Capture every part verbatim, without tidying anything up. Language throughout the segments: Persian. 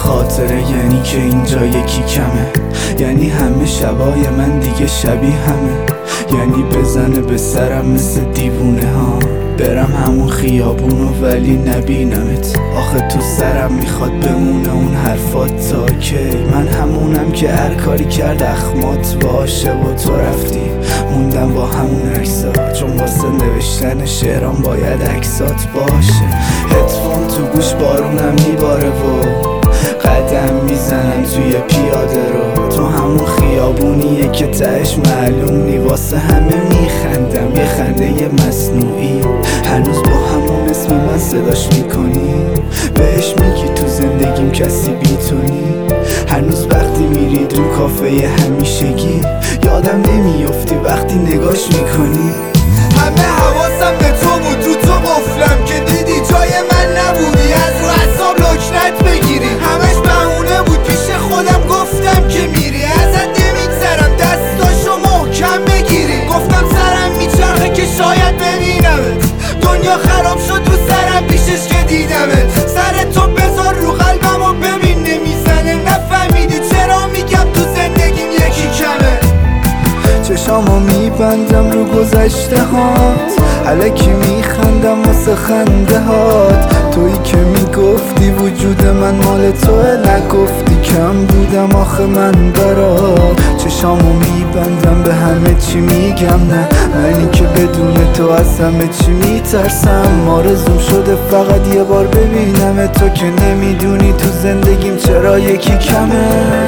خاطره یعنی که اینجا یکی کمه، یعنی همه شبای من دیگه شبیه همه، یعنی بزنه به سرم مثل دیوونه ها، برم همون خیابونو ولی نبینمت. آخه تو سرم میخواد بمونه اون حرفات تا کی؟ من همونم که هر کاری کرد اخمات باشه و تو رفتی موندم با همون عکسات، چون واسه نوشتن شعرام باید عکسات باشه. هدفون تو گوش بارونم میباره و قدم میزنم توی پیاده رو، تو همون خیابونیه که تهش معلوم نی، واسه همه میخندم یه خنده مصنوعی، هنوز با همون اسم من صداش میکنی، بهش میگی تو زندگیم کسی بی تو نی، هنوز وقتی میرید رو کافه همیشگی یادم نمیافتی وقتی نگاش میکنی. همه حواسم به تو بود، رو تو قفلم که دیدی جای من نبودی، از رو اعصاب لکنت بگیری، همش بهونه بود پیش خودم گفتم که میری، ازت نمیگذرم دستاشو محکم بگیری، گفتم سرم میچرخه که شاید ببینمت، دنیا خراب شد رو سرم پیشش که دیدمت، سر تو بذار رو قلبم و ببین نمیزنه، نفهمیدی چرا میگم تو زندگیم یکی کمه. چشامو میبندم رو گذشته هات، الکی میخندم واسه خنده هات، تویی که میگفتی وجود من مال توه، نگفتی کم بودم آخه من برات. چشامو میبندم به همه چی میگم نه، منی که بدون تو از همه چی میترسم، آرزوم شده فقط یه بار ببینم تو، که نمیدونی تو زندگیم چرا یکی کمه.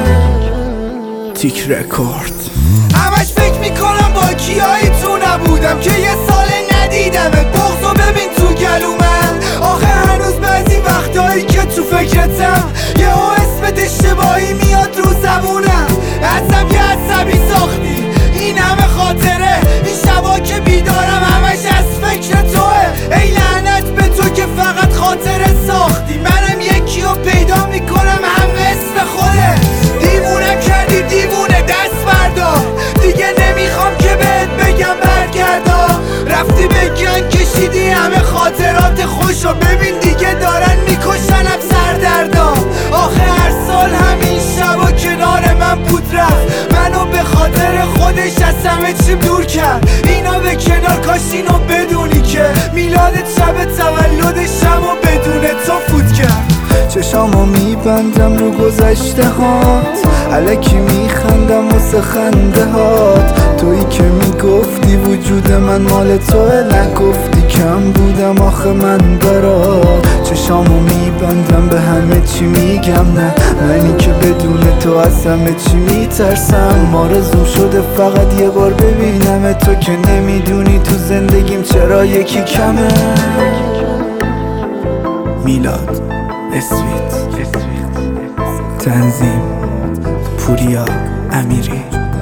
تیک رکورد. همش فکر میکنم با کیایی تو نبودم که یه سال ندیدمت، بغضو ببین تو گلو من، آخه هنوز بعضی وقتایی که تو فکرتم یه او اسمت اشتباهی میاد رو زبونم، ازم یه عصبی ساختی این همه خاطره، این شبا که بیدارم همش از فکر توه، ای لعنت به تو که فقط خاطره ساختی، منم یکی رو پیدا میکنم همه اسم خوده، دیوونم کردی دیوونه دست بردار، دیگه نمیخوام که بهت بگم برگردا، رفتی به گنگ کشیدی همه خاطرات خوشو، ببین دیگه دارن میکشنم سردردا، آخه هر سال همین شبا کنار من بود رفت، منو به خاطر خودش از همه چیم دور کرد، اینا به کنار کاش اینو بدونی که میلادت شب تولدشم و بدون تو فوت کرد. چشامو میبندم رو گذشته هات، الکی میخندم واسه خنده هات، تویی که میگفتی وجود من مال توه، نگفتی کم بودم آخه من برات. چشامو میبندم به همه چی میگم نه، منی که بدون تو از همه چی میترسم، آرزوم شده فقط یه بار ببینم تو، که نمیدونی تو زندگیم چرا یکی کمه. میلاد اسویت، تنظیم پوریا امیری.